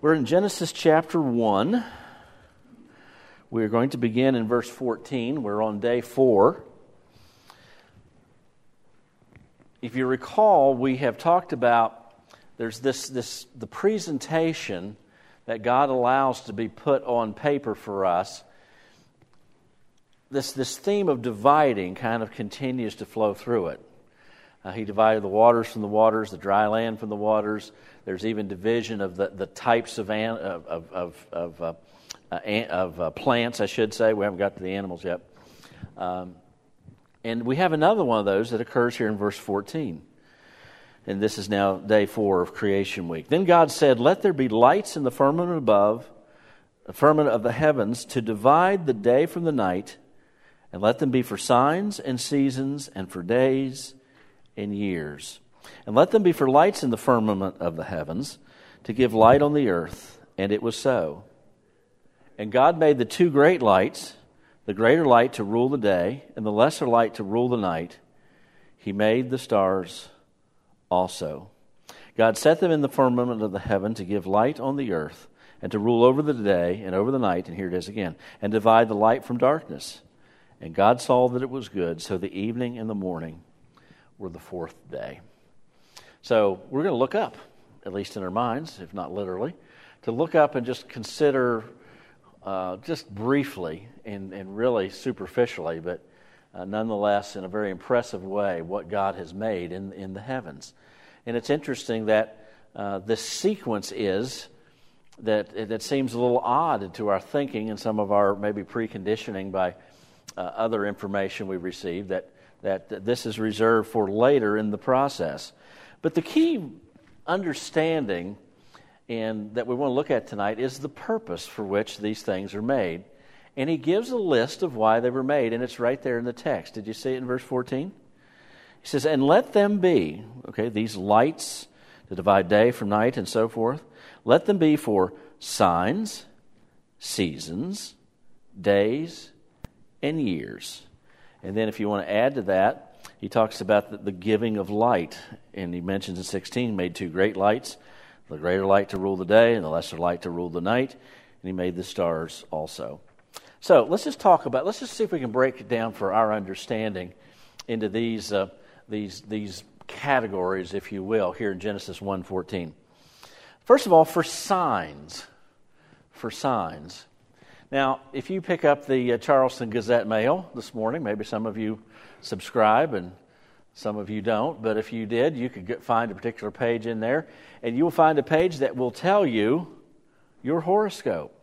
We're in Genesis chapter 1. We're going to begin in verse 14. We're on day 4. If you recall, we have talked about there's the presentation that God allows to be put on paper for us. This theme of dividing kind of continues to flow through it. He divided the waters from the waters, the dry land from the waters. There's even division of the types of plants, I should say. We haven't got to the animals yet. And we have another one of those that occurs here in verse 14. And this is now day 4 of creation week. Then God said, "Let there be lights in the firmament above, the firmament of the heavens, to divide the day from the night, and let them be for signs and seasons and for days and years. And let them be for lights in the firmament of the heavens, to give light on the earth." And it was so. And God made the two great lights, the greater light to rule the day, and the lesser light to rule the night. He made the stars also. God set them in the firmament of the heaven to give light on the earth, and to rule over the day and over the night, and here it is again, and divide the light from darkness. And God saw that it was good, so the evening and the morning were the fourth day. So we're going to look up, at least in our minds, if not literally, to look up and just consider just briefly and really superficially, but nonetheless in a very impressive way, what God has made in the heavens. And it's interesting that this sequence is that seems a little odd to our thinking and some of our maybe preconditioning by other information we received, that this is reserved for later in the process. But the key understanding and that we want to look at tonight is the purpose for which these things are made. And he gives a list of why they were made, and it's right there in the text. Did you see it in verse 14? He says, "And let them be," okay, these lights to divide day from night and so forth, "let them be for signs, seasons, days, and years." And then if you want to add to that, he talks about the giving of light. And he mentions in 16, made two great lights, the greater light to rule the day and the lesser light to rule the night. And he made the stars also. So let's just see if we can break it down for our understanding into these categories, if you will, here in Genesis 1:14. First of all, for signs. For signs. Now, if you pick up the Charleston Gazette-Mail this morning, maybe some of you subscribe and some of you don't, but if you did, you could find a particular page in there, and you'll find a page that will tell you your horoscope.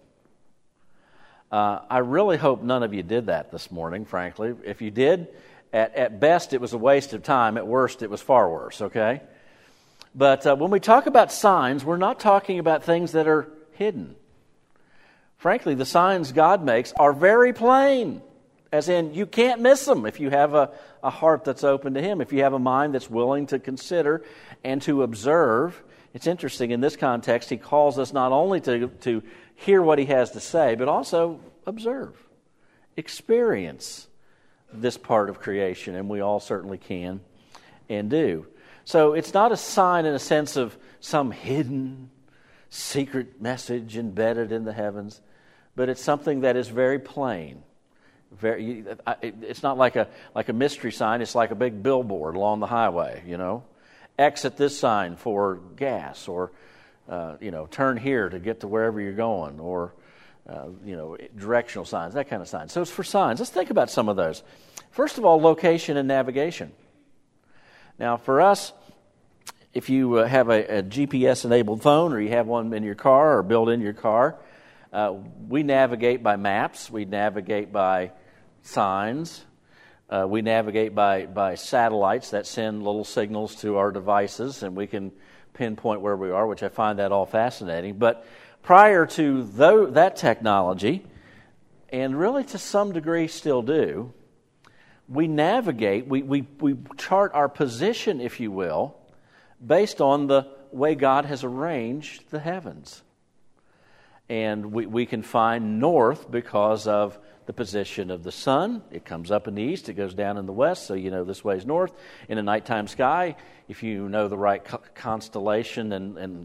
I really hope none of you did that this morning, frankly. If you did, at best it was a waste of time. At worst, it was far worse, okay? But when we talk about signs, we're not talking about things that are hidden. Frankly, the signs God makes are very plain, as in you can't miss them if you have a heart that's open to Him, if you have a mind that's willing to consider and to observe. It's interesting, in this context, He calls us not only to hear what He has to say, but also observe, experience this part of creation, and we all certainly can and do. So it's not a sign in a sense of some hidden, secret message embedded in the heavens, but it's something that is very plain. It's not like a mystery sign. It's like a big billboard along the highway, you know. Exit this sign for gas, or turn here to get to wherever you're going, or directional signs, that kind of sign. So it's for signs. Let's think about some of those. First of all, location and navigation. Now, for us, if you have a GPS-enabled phone, or you have one in your car or built in your car, we navigate by maps. We navigate by signs. We navigate by satellites that send little signals to our devices, and we can pinpoint where we are, which I find that all fascinating. But prior to that technology, and really to some degree still do, we navigate, we chart our position, if you will, based on the way God has arranged the heavens. And we can find north because of the position of the sun. It comes up in the east, it goes down in the west, so you know this way is north. In a nighttime sky, if you know the right constellation and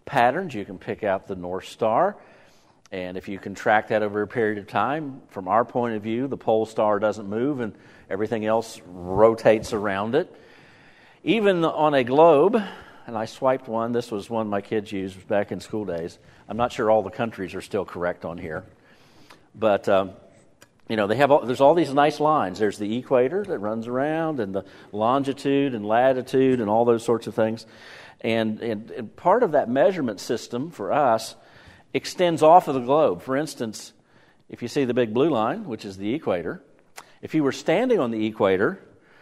patterns. You can pick out the North Star. And if you can track that over a period of time, from our point of view, the pole star doesn't move and everything else rotates around it. Even on a globe, and I swiped one, this was one my kids used back in school days. I'm not sure all the countries are still correct on here. But, there's all these nice lines. There's the equator that runs around and the longitude and latitude and all those sorts of things. And part of that measurement system for us extends off of the globe. For instance, if you see the big blue line, which is the equator, if you were standing on the equator,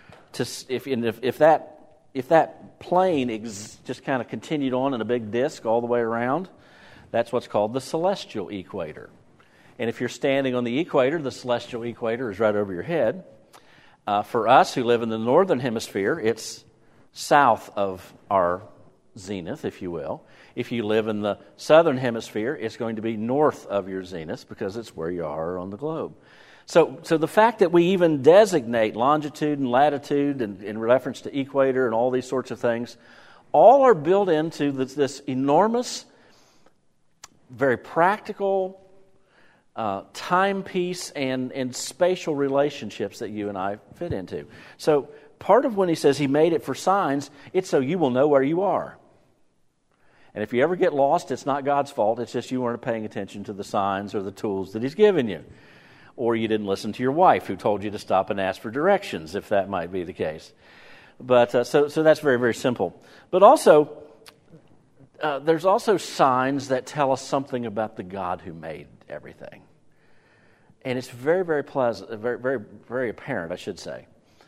if that plane just kind of continued on in a big disk all the way around, that's what's called the celestial equator. And if you're standing on the equator, the celestial equator is right over your head. For us who live in the northern hemisphere, it's south of our zenith, if you will. If you live in the southern hemisphere, it's going to be north of your zenith because it's where you are on the globe. So the fact that we even designate longitude and latitude and in reference to equator and all these sorts of things, all are built into this enormous, very practical timepiece and spatial relationships that you and I fit into. So part of when he says he made it for signs, it's so you will know where you are. And if you ever get lost, it's not God's fault. It's just you weren't paying attention to the signs or the tools that he's given you. Or you didn't listen to your wife who told you to stop and ask for directions, if that might be the case. But so that's very, very simple. But also, there's also signs that tell us something about the God who made everything. And it's very, very pleasant, very, very, very apparent, I should say.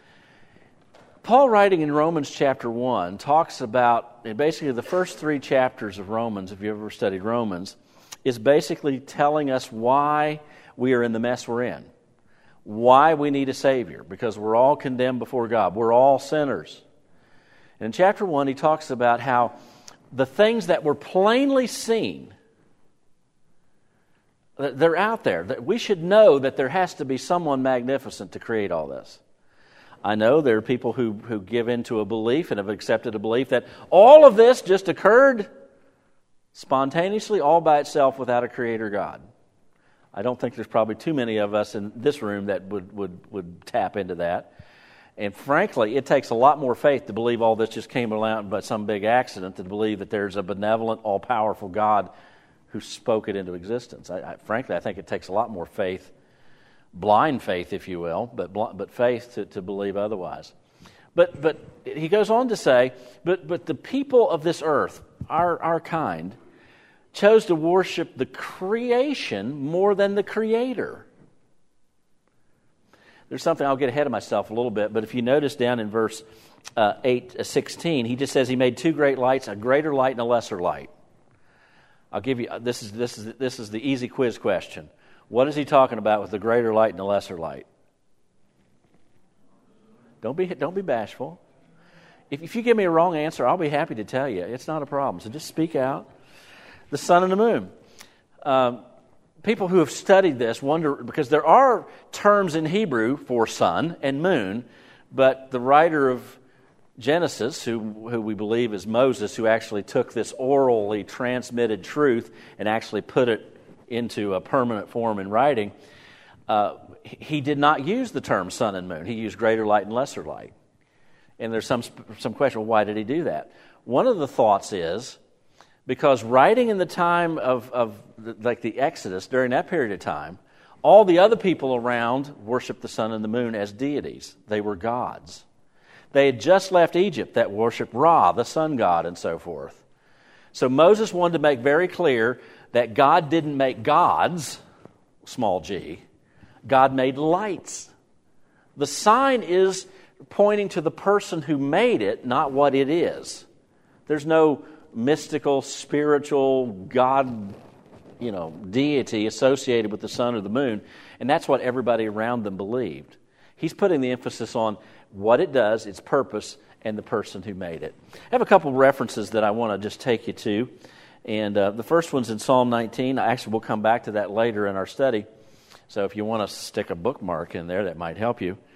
Paul, writing in Romans chapter 1, talks about, and basically the first 3 chapters of Romans, if you've ever studied Romans, is basically telling us why we are in the mess we're in, why we need a Savior, because we're all condemned before God. We're all sinners. And in chapter 1, he talks about how the things that were plainly seen, they're out there. That we should know that there has to be someone magnificent to create all this. I know there are people who give into a belief and have accepted a belief that all of this just occurred spontaneously, all by itself, without a creator God. I don't think there's probably too many of us in this room that would tap into that. And frankly, it takes a lot more faith to believe all this just came around by some big accident than to believe that there's a benevolent, all-powerful God who spoke it into existence. Frankly, I think it takes a lot more faith, blind faith, if you will, but faith to believe otherwise. But he goes on to say, but the people of this earth, our kind, chose to worship the creation more than the Creator. There's something, I'll get ahead of myself a little bit, but if you notice down in verse 16, he just says he made 2 great lights, a greater light and a lesser light. I'll give you, this is the easy quiz question. What is he talking about with the greater light and the lesser light? Don't be bashful. If you give me a wrong answer, I'll be happy to tell you. It's not a problem. So just speak out. The sun and the moon. People who have studied this wonder, because there are terms in Hebrew for sun and moon, but the writer of Genesis, who we believe is Moses, who actually took this orally transmitted truth and actually put it into a permanent form in writing, he did not use the term sun and moon. He used greater light and lesser light. And there's some question, well, why did he do that? One of the thoughts is, because writing in the time of the Exodus, during that period of time, all the other people around worshiped the sun and the moon as deities. They were gods. They had just left Egypt that worshiped Ra, the sun god, and so forth. So Moses wanted to make very clear that God didn't make gods, small g. God made lights. The sign is pointing to the person who made it, not what it is. There's no mystical, spiritual God, deity associated with the sun or the moon, and that's what everybody around them believed. He's putting the emphasis on what it does, its purpose, and the person who made it. I have a couple references that I want to just take you to, and the first one's in Psalm 19. Actually, we'll come back to that later in our study, so if you want to stick a bookmark in there, that might help you.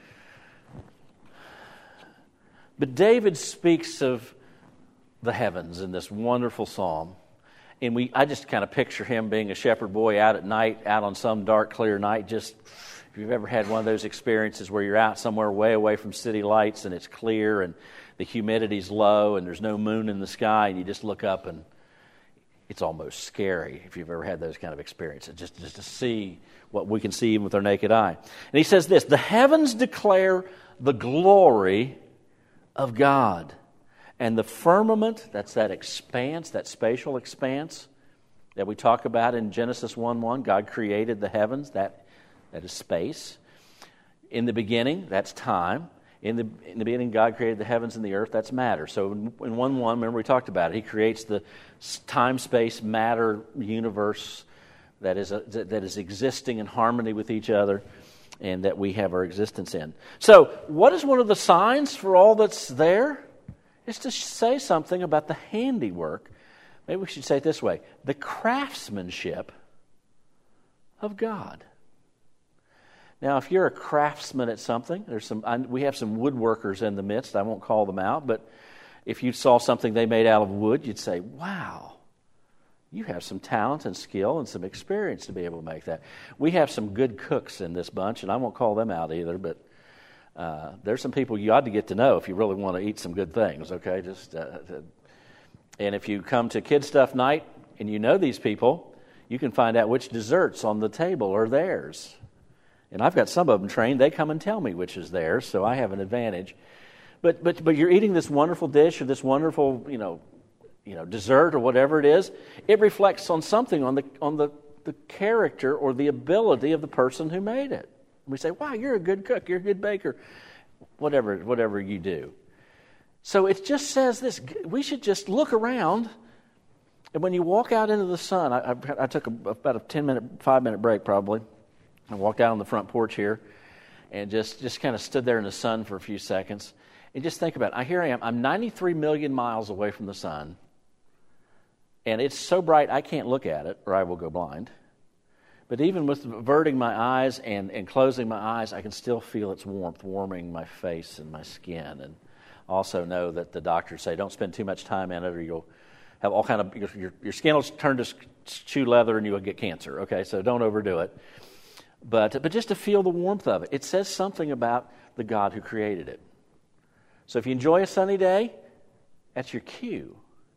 But David speaks of the heavens in this wonderful psalm. And I just kind of picture him being a shepherd boy out at night, out on some dark, clear night. Just, if you've ever had one of those experiences where you're out somewhere way away from city lights and it's clear and the humidity's low and there's no moon in the sky, and you just look up and it's almost scary if you've ever had those kind of experiences, just to see what we can see even with our naked eye. And he says this, the heavens declare the glory of God. And the firmament, that's that expanse, that spatial expanse that we talk about in Genesis 1:1. God created the heavens, that is space. In the beginning, that's time. In the beginning, God created the heavens and the earth, that's matter. So in 1:1, remember we talked about it, He creates the time, space, matter universe that is existing in harmony with each other and that we have our existence in. So what is one of the signs for all that's there? It's to say something about the handiwork. Maybe we should say it this way, the craftsmanship of God. Now, if you're a craftsman at something, we have some woodworkers in the midst. I won't call them out, but if you saw something they made out of wood, you'd say, wow, you have some talent and skill and some experience to be able to make that. We have some good cooks in this bunch, and I won't call them out either, but there's some people you ought to get to know if you really want to eat some good things, okay? And if you come to Kid Stuff Night and you know these people, you can find out which desserts on the table are theirs. And I've got some of them trained. They come and tell me which is theirs, so I have an advantage. But you're eating this wonderful dish or this wonderful, dessert or whatever it is. It reflects on something, on the character or the ability of the person who made it. We say, wow, you're a good cook, you're a good baker, whatever you do. So it just says this, we should just look around, and when you walk out into the sun, I took about a 5-minute break probably. I walked out on the front porch here and just kind of stood there in the sun for a few seconds. And just think about it. Here I am. I'm 93 million miles away from the sun. And it's so bright I can't look at it or I will go blind. But even with averting my eyes and closing my eyes, I can still feel its warmth warming my face and my skin. And also know that the doctors say don't spend too much time in it or you'll have all kind of, your skin will turn to shoe leather and you will get cancer. Okay, so don't overdo it. But just to feel the warmth of it. It says something about the God who created it. So if you enjoy a sunny day, that's your cue.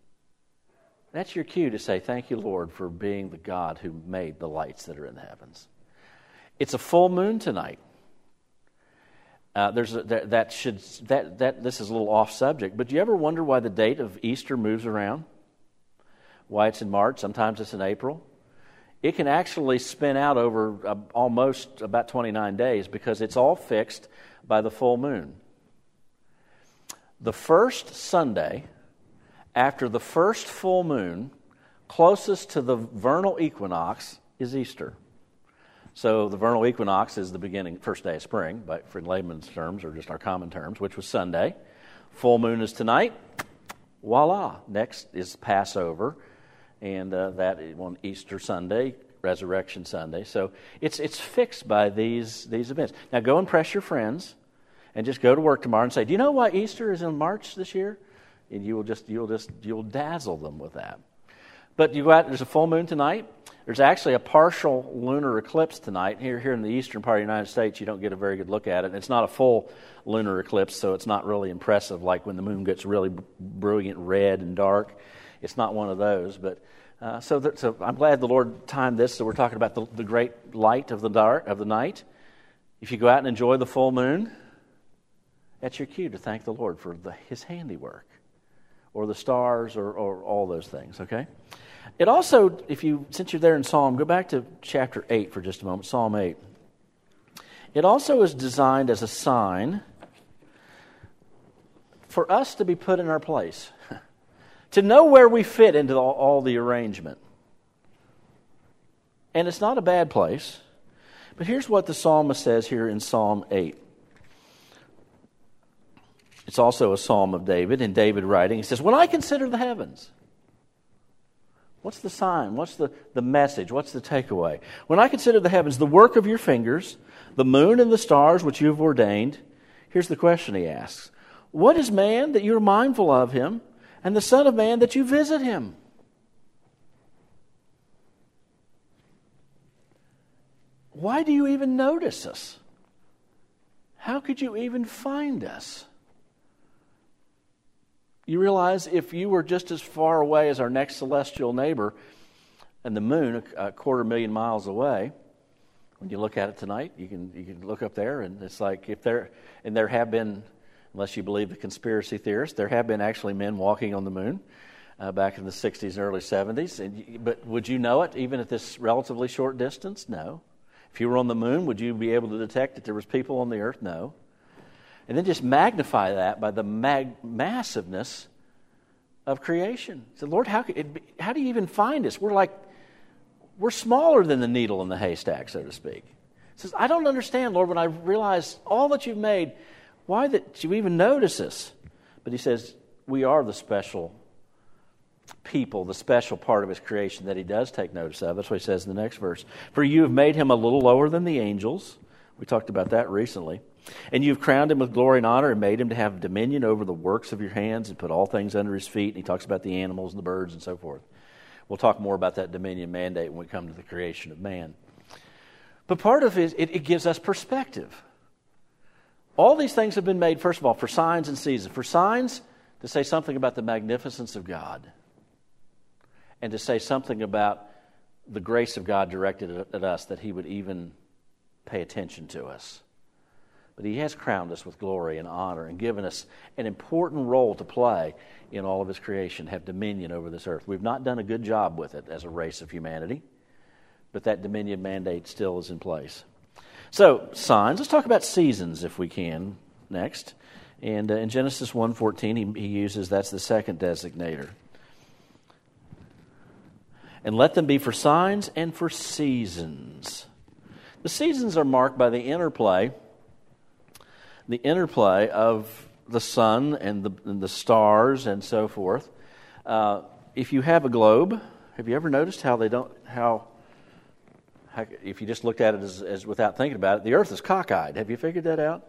That's your cue to say, thank you, Lord, for being the God who made the lights that are in the heavens. It's a full moon tonight. This is a little off subject, but do you ever wonder why the date of Easter moves around? Why it's in March, sometimes it's in April? It can actually spin out over almost about 29 days because it's all fixed by the full moon. The first Sunday after the first full moon, closest to the vernal equinox, is Easter. So the vernal equinox is the first day of spring, but for layman's terms or just our common terms, which was Sunday. Full moon is tonight. Voila. Next is Passover, and that on Easter Sunday, Resurrection Sunday. So it's fixed by these events. Now go and press your friends, and just go to work tomorrow and say, "Do you know why Easter is in March this year?" And you'll dazzle them with that. But you go out. There's a full moon tonight. There's actually a partial lunar eclipse tonight. Here in the eastern part of the United States, you don't get a very good look at it. It's not a full lunar eclipse, so it's not really impressive like when the moon gets really brilliant red and dark. It's not one of those. But so I'm glad the Lord timed this. So we're talking about the great light of the night. If you go out and enjoy the full moon, that's your cue to thank the Lord for His handiwork, or the stars, or all those things. Okay. It also, since you're there in Psalm, go back to chapter 8 for just a moment, Psalm 8. It also is designed as a sign for us to be put in our place, to know where we fit into all the arrangement. And it's not a bad place, but here's what the psalmist says here in Psalm 8. It's also a psalm of David, and David writing, he says, "When I consider the heavens," what's the sign? What's the message? What's the takeaway? "When I consider the heavens, the work of your fingers, the moon and the stars which you have ordained," here's the question he asks. "What is man that you are mindful of him, and the son of man that you visit him?" why do you even notice us? How could you even find us? You realize if you were just as far away as our next celestial neighbor and the moon, a 250,000 miles away, when you look at it tonight, you can look up there, and it's like there have been, unless you believe the conspiracy theorists, there have been actually men walking on the moon back in the 60s and early 70s. But would you know it even at this relatively short distance? No. If you were on the moon, would you be able to detect that there was people on the earth? No. And then just magnify that by the massiveness of creation. So, Lord, how do you even find us? We're smaller than the needle in the haystack, so to speak. He says, I don't understand, Lord, when I realize all that you've made, why that you even notice us? But he says, we are the special people, the special part of his creation that he does take notice of. That's what he says in the next verse. For you have made him a little lower than the angels. We talked about that recently. And you've crowned him with glory and honor and made him to have dominion over the works of your hands and put all things under his feet. And he talks about the animals and the birds and so forth. We'll talk more about that dominion mandate when we come to the creation of man. But part of it gives us perspective. All these things have been made, first of all, for signs and seasons. For signs, to say something about the magnificence of God. And to say something about the grace of God directed at us, that he would even pay attention to us. But he has crowned us with glory and honor and given us an important role to play in all of his creation, have dominion over this earth. We've not done a good job with it as a race of humanity, but that dominion mandate still is in place. So, signs. Let's talk about seasons if we can next. And in Genesis 1:14, he uses, that's the second designator. And let them be for signs and for seasons. The seasons are marked by the interplay of the sun and the stars and so forth. If you have a globe, have you ever noticed how if you just looked at it as without thinking about it, the earth is cockeyed. Have you figured that out?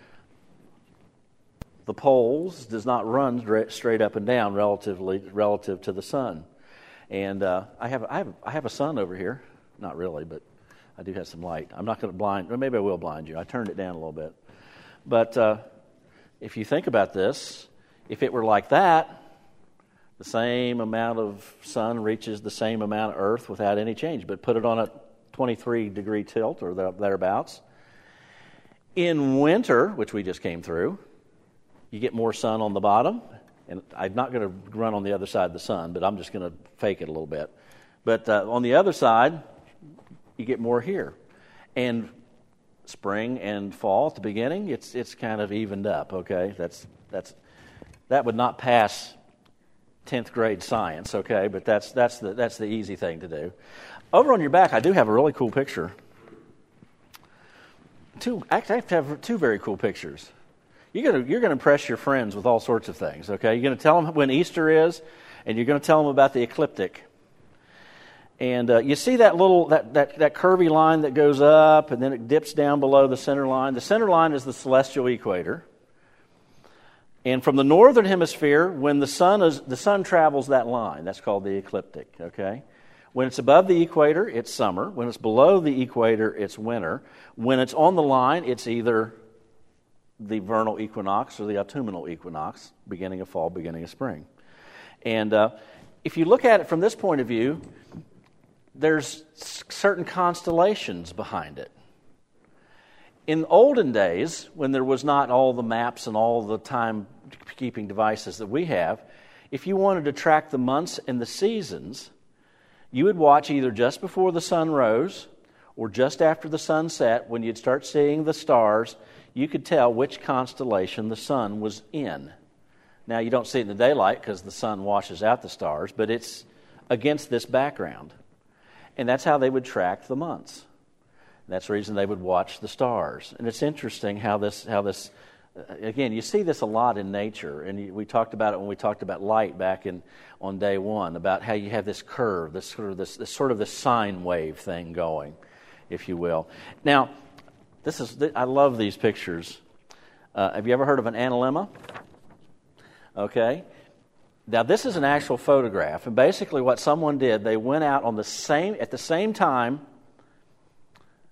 The poles does not run straight up and down relative to the sun. And I have a sun over here. Not really, but I do have some light. I'm not going to blind, or maybe I will blind you. I turned it down a little bit. But if you think about this, if it were like that, the same amount of sun reaches the same amount of earth without any change. But put it on a 23-degree tilt or thereabouts. In winter, which we just came through, you get more sun on the bottom. And I'm not going to run on the other side of the sun, but I'm just going to fake it a little bit. But on the other side, you get more here. And spring and fall at the beginning, it's kind of evened up, okay? That would not pass 10th grade science, okay? But that's the easy thing to do. Over on your back, I do have a really cool picture. I have to have two very cool pictures. You're going to impress your friends with all sorts of things, okay? You're going to tell them when Easter is, and you're going to tell them about the ecliptic. And you see that little that curvy line that goes up, and then it dips down below the center line. The center line is the celestial equator. And from the northern hemisphere, when the sun travels that line, that's called the ecliptic, okay? When it's above the equator, it's summer. When it's below the equator, it's winter. When it's on the line, it's either the vernal equinox or the autumnal equinox, beginning of fall, beginning of spring. And if you look at it from this point of view, there's certain constellations behind it. In olden days, when there was not all the maps and all the time-keeping devices that we have, if you wanted to track the months and the seasons, you would watch either just before the sun rose or just after the sun set. When you'd start seeing the stars, you could tell which constellation the sun was in. Now, you don't see it in the daylight because the sun washes out the stars, but it's against this background. And that's how they would track the months. That's the reason they would watch the stars. And it's interesting how this again, you see this a lot in nature, and we talked about it when we talked about light back on day one, about how you have this curve, this sort of sine wave thing going, if you will. Now, I love these pictures. Have you ever heard of an analemma? Okay. Now, this is an actual photograph, and basically what someone did, they went out at the same time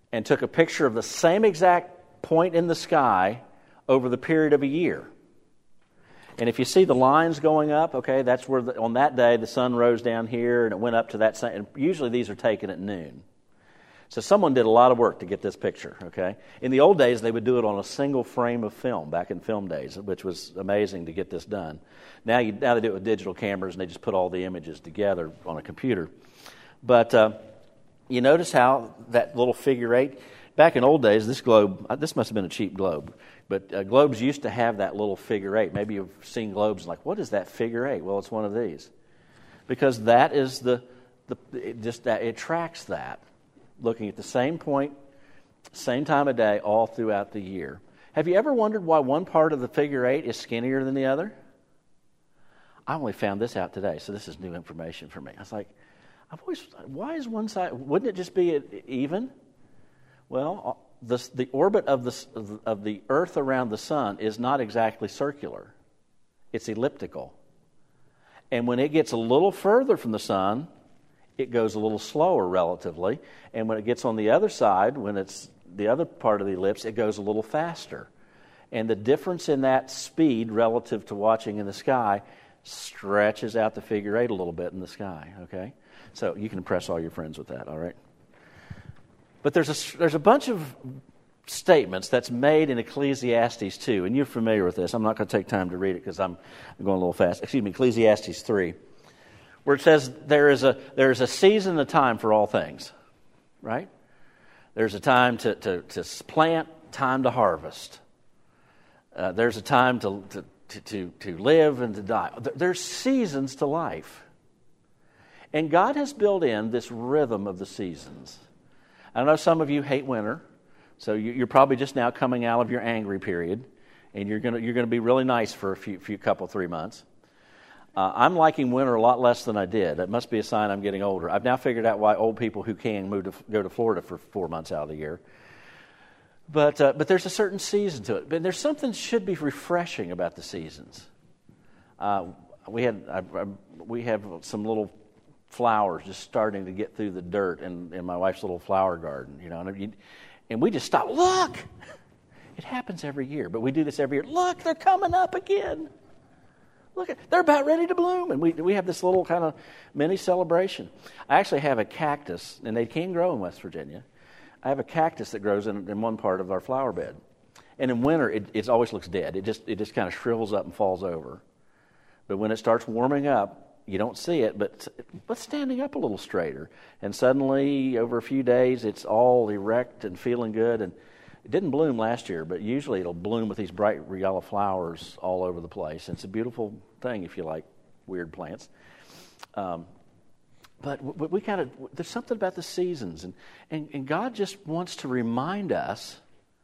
and took a picture of the same exact point in the sky over the period of a year. And if you see the lines going up, okay, that's where on that day the sun rose down here and it went up to that same. And usually these are taken at noon. So someone did a lot of work to get this picture, okay? In the old days, they would do it on a single frame of film, back in film days, which was amazing to get this done. Now they do it with digital cameras, and they just put all the images together on a computer. But you notice how that little figure eight, back in old days, this must have been a cheap globe, but globes used to have that little figure eight. Maybe you've seen globes like, what is that figure eight? Well, it's one of these. Because that is it tracks that. Looking at the same point, same time of day, all throughout the year. Have you ever wondered why one part of the figure eight is skinnier than the other? I only found this out today, so this is new information for me. I was like, why is one side, wouldn't it just be even? Well, the orbit of the Earth around the sun is not exactly circular. It's elliptical. And when it gets a little further from the sun, it goes a little slower relatively. And when it gets on the other side, when it's the other part of the ellipse, it goes a little faster. And the difference in that speed relative to watching in the sky stretches out the figure eight a little bit in the sky, okay? So you can impress all your friends with that, all right? But there's a bunch of statements that's made in Ecclesiastes 2, and you're familiar with this. I'm not going to take time to read it because I'm going a little fast. Ecclesiastes 3. Where it says there is a season and a time for all things, right? There's a time to plant, time to harvest. There's a time to live and to die. There's seasons to life. And God has built in this rhythm of the seasons. I know some of you hate winter, so you're probably just now coming out of your angry period, and you're gonna be really nice for a few couple 3 months. I'm liking winter a lot less than I did. That must be a sign I'm getting older. I've now figured out why old people who can go to Florida for 4 months out of the year. But there's a certain season to it. But there's something should be refreshing about the seasons. We have some little flowers just starting to get through the dirt in my wife's little flower garden, you know. And we just stop. Look, it happens every year, but we do this every year. Look, they're coming up again. Look, they're about ready to bloom. And we have this little kind of mini celebration. I actually have a cactus, and they can grow in West Virginia. I have a cactus that grows in one part of our flower bed. And in winter, it always looks dead. It just kind of shrivels up and falls over. But when it starts warming up, you don't see it, but standing up a little straighter. And suddenly, over a few days, it's all erect and feeling good. And it didn't bloom last year, but usually it'll bloom with these bright yellow flowers all over the place. It's a beautiful thing if you like weird plants. But there's something about the seasons, and God just wants to remind us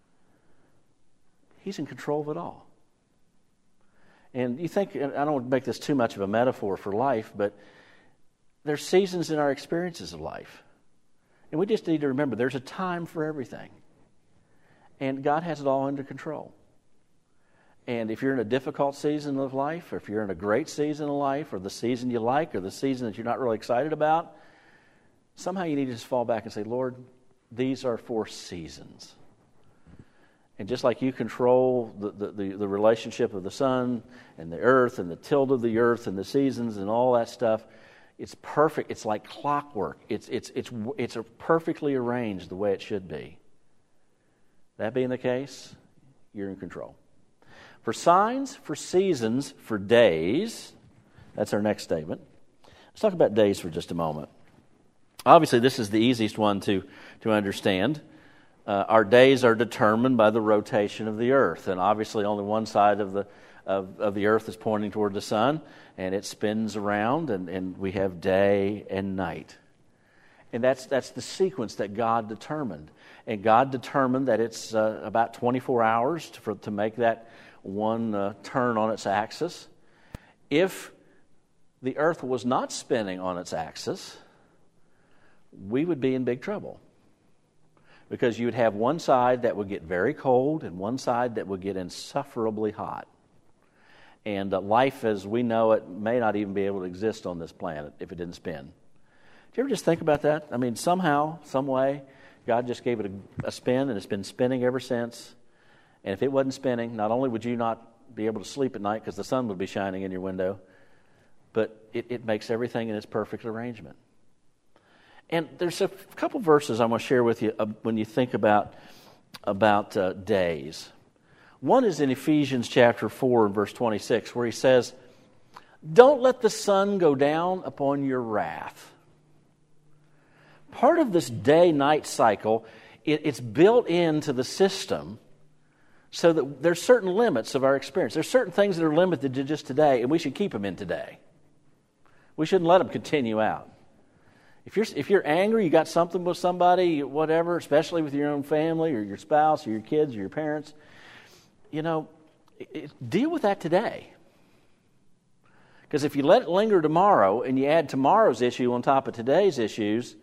He's in control of it all. And you think, I don't want to make this too much of a metaphor for life, but there's seasons in our experiences of life. And we just need to remember there's a time for everything. And God has it all under control. And if you're in a difficult season of life, or if you're in a great season of life, or the season you like, or the season that you're not really excited about, somehow you need to just fall back and say, Lord, these are for seasons. And just like you control the relationship of the sun and the earth and the tilt of the earth and the seasons and all that stuff, it's perfect. It's like clockwork. It's perfectly arranged the way it should be. That being the case, you're in control. For signs, for seasons, for days, that's our next statement. Let's talk about days for just a moment. Obviously, this is the easiest one to understand. Our days are determined by the rotation of the earth, and obviously only one side of the earth is pointing toward the sun, and it spins around, and we have day and night. And that's the sequence that God determined. And God determined that it's about 24 hours to make that one turn on its axis. If the earth was not spinning on its axis, we would be in big trouble. Because you would have one side that would get very cold and one side that would get insufferably hot. And life as we know it may not even be able to exist on this planet if it didn't spin. Do you ever just think about that? I mean, somehow, some way, God just gave it a spin, and it's been spinning ever since. And if it wasn't spinning, not only would you not be able to sleep at night because the sun would be shining in your window, but it makes everything in its perfect arrangement. And there's a couple verses I want to share with you when you think about days. One is in Ephesians chapter 4 and verse 26, where he says, "Don't let the sun go down upon your wrath." Part of this day-night cycle, it's built into the system so that there's certain limits of our experience. There's certain things that are limited to just today, and we should keep them in today. We shouldn't let them continue out. If you're angry, you got something with somebody, whatever, especially with your own family or your spouse or your kids or your parents, deal with that today. Because if you let it linger tomorrow and you add tomorrow's issue on top of today's issues,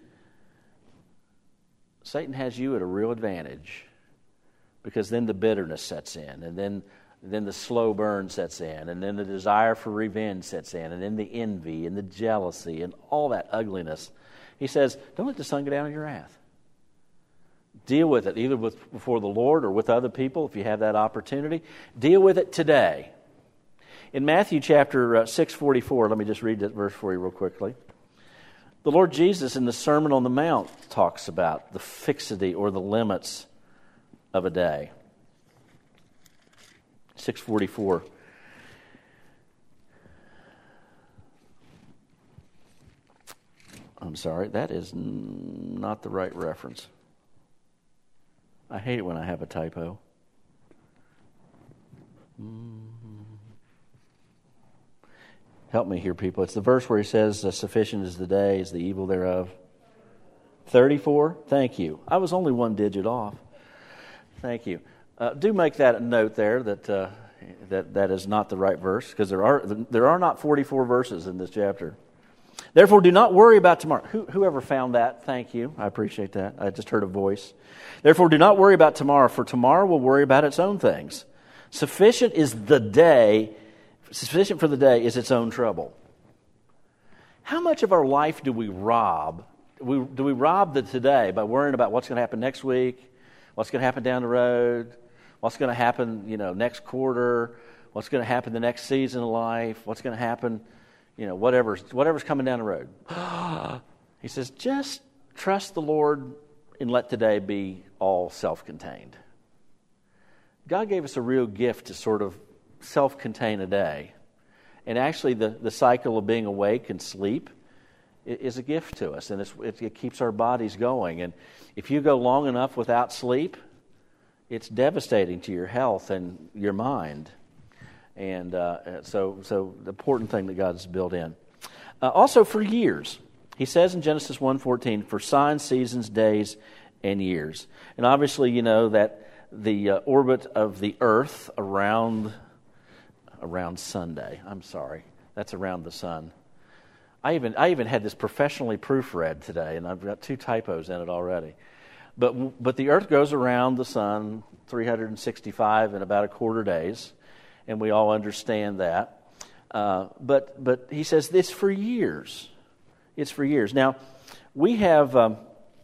Satan has you at a real advantage, because then the bitterness sets in, and then the slow burn sets in, and then the desire for revenge sets in, and then the envy and the jealousy and all that ugliness. He says, don't let the sun go down on your wrath. Deal with it, either before the Lord or with other people if you have that opportunity. Deal with it today. In Matthew chapter 6:44, let me just read that verse for you real quickly. The Lord Jesus in the Sermon on the Mount talks about the fixity or the limits of a day. 6:44. I'm sorry, that is not the right reference. I hate it when I have a typo. Help me here, people. It's the verse where he says, sufficient is the day, is the evil thereof. 34? Thank you. I was only one digit off. Thank you. Do make that a note there that is not the right verse, because there are not 44 verses in this chapter. Therefore, do not worry about tomorrow. Whoever found that, thank you. I appreciate that. I just heard a voice. Therefore, do not worry about tomorrow, for tomorrow will worry about its own things. Sufficient for the day is its own trouble. How much of our life do we rob? Do we rob the today by worrying about what's going to happen next week, what's going to happen down the road, what's going to happen, next quarter, what's going to happen the next season of life, what's going to happen, whatever's coming down the road. He says, just trust the Lord and let today be all self-contained. God gave us a real gift to sort of self-contain a day. And actually the cycle of being awake and sleep is a gift to us, and it keeps our bodies going. And if you go long enough without sleep, it's devastating to your health and your mind. And so the important thing that God has built in. Also for years. He says in Genesis 1:14, for signs, seasons, days, and years. And obviously you know that the orbit of the earth around Sunday. I'm sorry. That's around the sun. I even had this professionally proofread today, and I've got 2 typos in it already. But the earth goes around the sun 365 in about a quarter days, and we all understand that. But he says it's for years. It's for years. Now, we have...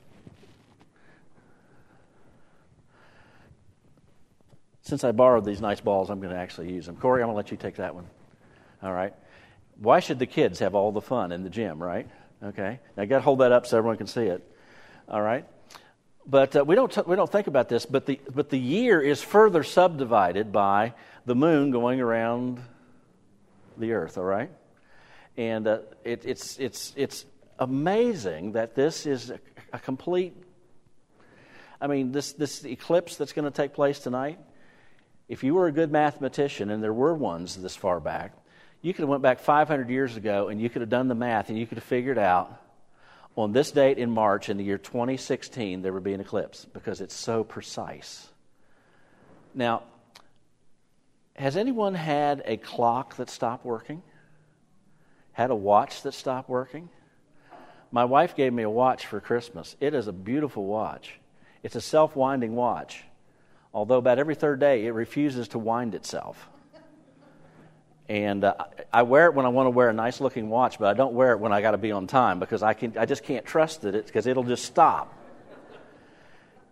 Since I borrowed these nice balls, I'm going to actually use them. Corey, I'm going to let you take that one. All right. Why should the kids have all the fun in the gym, right? Okay. Now, you got to hold that up so everyone can see it. All right. But we don't think about this. But the year is further subdivided by the moon going around the earth. All right. And it's amazing that this is a complete. I mean, this eclipse that's going to take place tonight. If you were a good mathematician, and there were ones this far back, you could have went back 500 years ago, and you could have done the math, and you could have figured out on this date in March in the year 2016 there would be an eclipse, because it's so precise. Now, has anyone had a clock that stopped working? Had a watch that stopped working? My wife gave me a watch for Christmas. It is a beautiful watch. It's a self-winding watch. Although about every third day it refuses to wind itself. And I wear it when I want to wear a nice-looking watch, but I don't wear it when I got to be on time, because I just can't trust it because it'll just stop.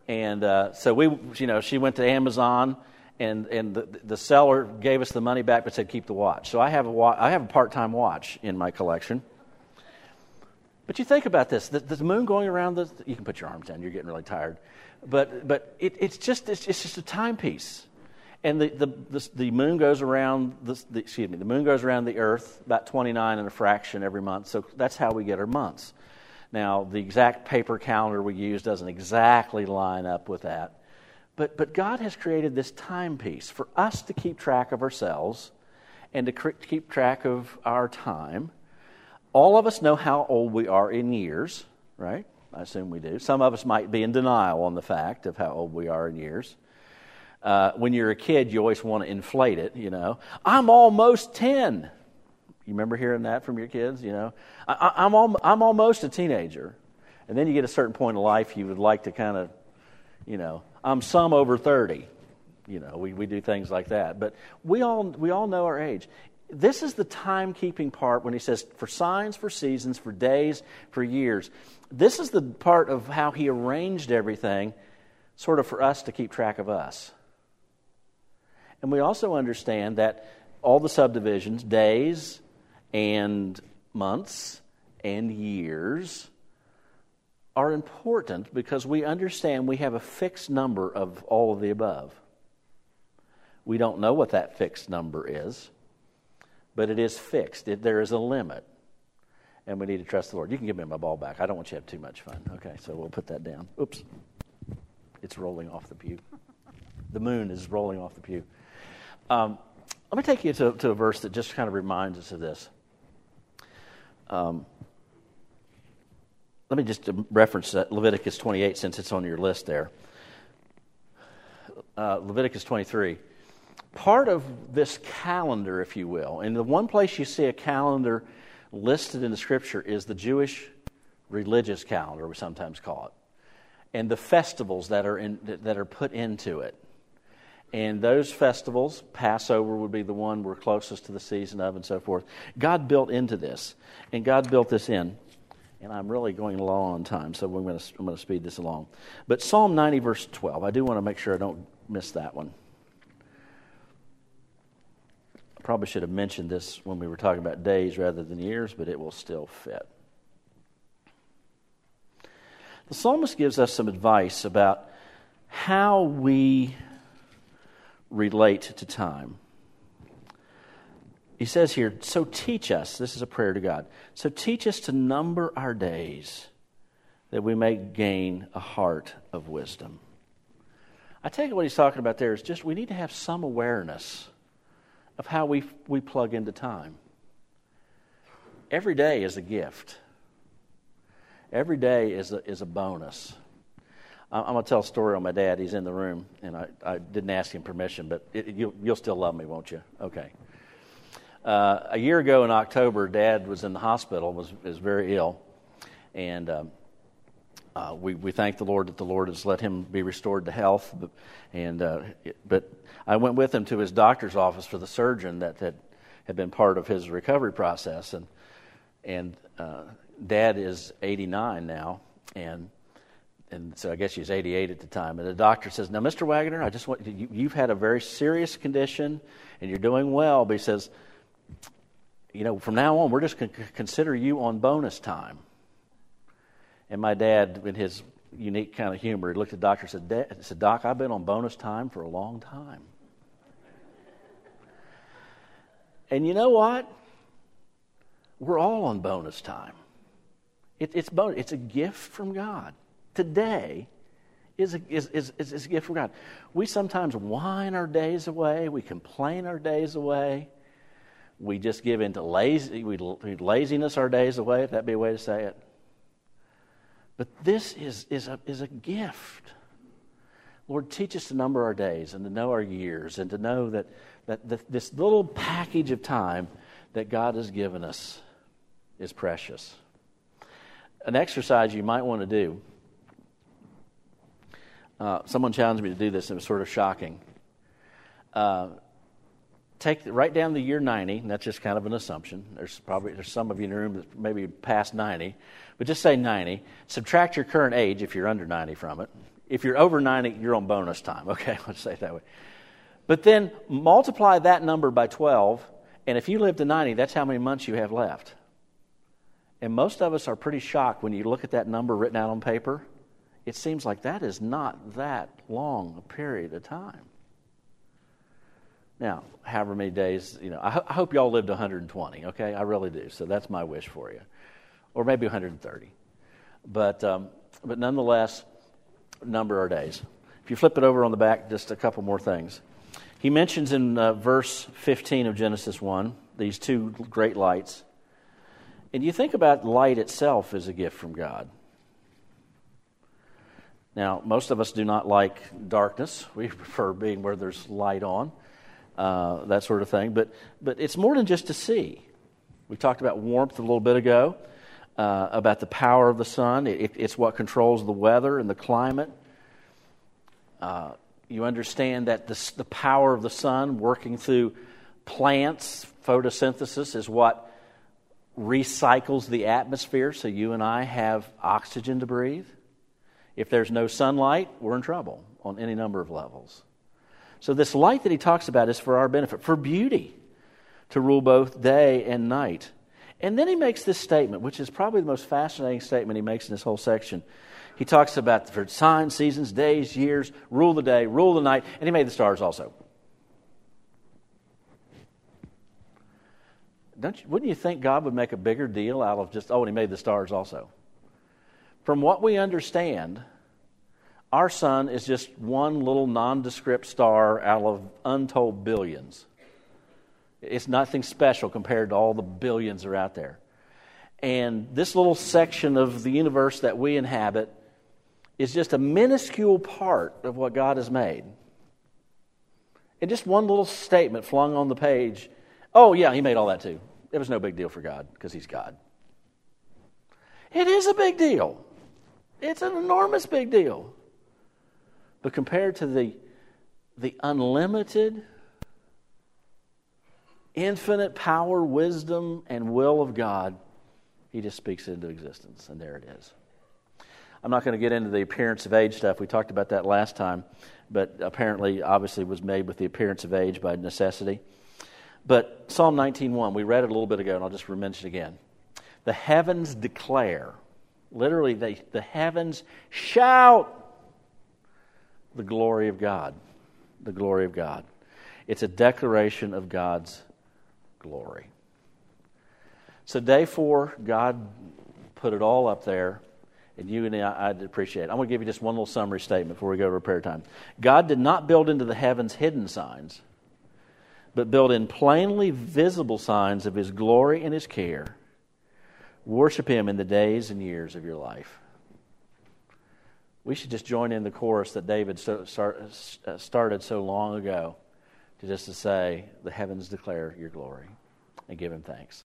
And so she went to Amazon, and the seller gave us the money back but said keep the watch. So I have a part-time watch in my collection. But you think about this: the moon going around you can put your arms down. You're getting really tired, but it's just a timepiece. And the moon goes around the moon goes around the Earth about 29 and a fraction every month. So that's how we get our months. Now the exact paper calendar we use doesn't exactly line up with that, but God has created this timepiece for us to keep track of ourselves and to keep track of our time. All of us know how old we are in years, right? I assume we do. Some of us might be in denial on the fact of how old we are in years. When you're a kid, you always want to inflate it, I'm almost 10. You remember hearing that from your kids, I'm almost a teenager. And then you get a certain point in life you would like to kind of, I'm some over 30. We do things like that. But we all know our age. This is the timekeeping part when he says for signs, for seasons, for days, for years. This is the part of how he arranged everything sort of for us to keep track of us. And we also understand that all the subdivisions, days and months and years, are important because we understand we have a fixed number of all of the above. We don't know what that fixed number is, but it is fixed. There is a limit, and we need to trust the Lord. You can give me my ball back. I don't want you to have too much fun. Okay, so we'll put that down. Oops. It's rolling off the pew. The moon is rolling off the pew. Let me take you to a verse that just kind of reminds us of this. Let me just reference that Leviticus 28 since it's on your list there. Leviticus 23. Part of this calendar, if you will, and the one place you see a calendar listed in the Scripture is the Jewish religious calendar, we sometimes call it, and the festivals that are put into it. And those festivals, Passover would be the one we're closest to the season of, and so forth. God built into this, and God built this in. And I'm really going low on time, so I'm going to speed this along. But Psalm 90, verse 12, I do want to make sure I don't miss that one. I probably should have mentioned this when we were talking about days rather than years, but it will still fit. The psalmist gives us some advice about how we relate to time. He says here, so teach us, this is a prayer to God, so teach us to number our days that we may gain a heart of wisdom. I take it what he's talking about there is just we need to have some awareness of how we plug into time. Every day is a gift. Every day is a bonus. I'm going to tell a story on my dad. He's in the room, and I didn't ask him permission, but you'll still love me, won't you? Okay. A year ago in October, Dad was in the hospital, was very ill, and we thank the Lord that the Lord has let him be restored to health. But I went with him to his doctor's office for the surgeon that had been part of his recovery process, and Dad is 89 now, and so I guess he was 88 at the time. And the doctor says, "Now, Mr. Wagner, I just want you've had a very serious condition, and you're doing well." But he says, from now on, we're just going to consider you on bonus time. And my dad, in his unique kind of humor, he looked at the doctor and said, "Doc, I've been on bonus time for a long time." And you know what? We're all on bonus time. It's a gift from God. Today is a gift from God. We sometimes whine our days away. We complain our days away. We just give into laziness our days away, if that be a way to say it. But this is a gift. Lord, teach us to number our days and to know our years and to know that this little package of time that God has given us is precious. An exercise you might want to do. Someone challenged me to do this, and it was sort of shocking. Write down the year 90, and that's just kind of an assumption. There's some of you in the room that maybe past 90, but just say 90. Subtract your current age if you're under 90 from it. If you're over 90, you're on bonus time. Okay, let's say it that way. But then multiply that number by 12, and if you live to 90, that's how many months you have left. And most of us are pretty shocked when you look at that number written out on paper. It seems like that is not that long a period of time. Now, however many days, I hope y'all lived 120, okay? I really do. So that's my wish for you. Or maybe 130. But nonetheless, number our days. If you flip it over on the back, just a couple more things. He mentions in verse 15 of Genesis 1 these two great lights. And you think about light itself as a gift from God. Now, most of us do not like darkness. We prefer being where there's light on, that sort of thing. But it's more than just to see. We talked about warmth a little bit ago, about the power of the sun. It's what controls the weather and the climate. You understand that the power of the sun working through plants, photosynthesis, is what recycles the atmosphere so you and I have oxygen to breathe. If there's no sunlight, we're in trouble on any number of levels. So this light that he talks about is for our benefit, for beauty, to rule both day and night. And then he makes this statement, which is probably the most fascinating statement he makes in this whole section. He talks about for signs, seasons, days, years, rule the day, rule the night, and he made the stars also. Wouldn't you think God would make a bigger deal out of just, and he made the stars also? From what we understand, our sun is just one little nondescript star out of untold billions. It's nothing special compared to all the billions that are out there. And this little section of the universe that we inhabit is just a minuscule part of what God has made. And just one little statement flung on the page, oh yeah, he made all that too. It was no big deal for God because he's God. It is a big deal. It's an enormous big deal. But compared to the unlimited, infinite power, wisdom, and will of God, he just speaks into existence, and there it is. I'm not going to get into the appearance of age stuff. We talked about that last time, but apparently, obviously, was made with the appearance of age by necessity. But Psalm 19:1, we read it a little bit ago, and I'll just mention it again. The heavens declare, literally, the heavens shout the glory of God. The glory of God. It's a declaration of God's glory. So day 4, God put it all up there, and you and I'd appreciate it. I'm going to give you just one little summary statement before we go to prayer time. God did not build into the heavens hidden signs, but built in plainly visible signs of his glory and his care. Worship him in the days and years of your life. We should just join in the chorus that David started so long ago to say, the heavens declare your glory, and give him thanks.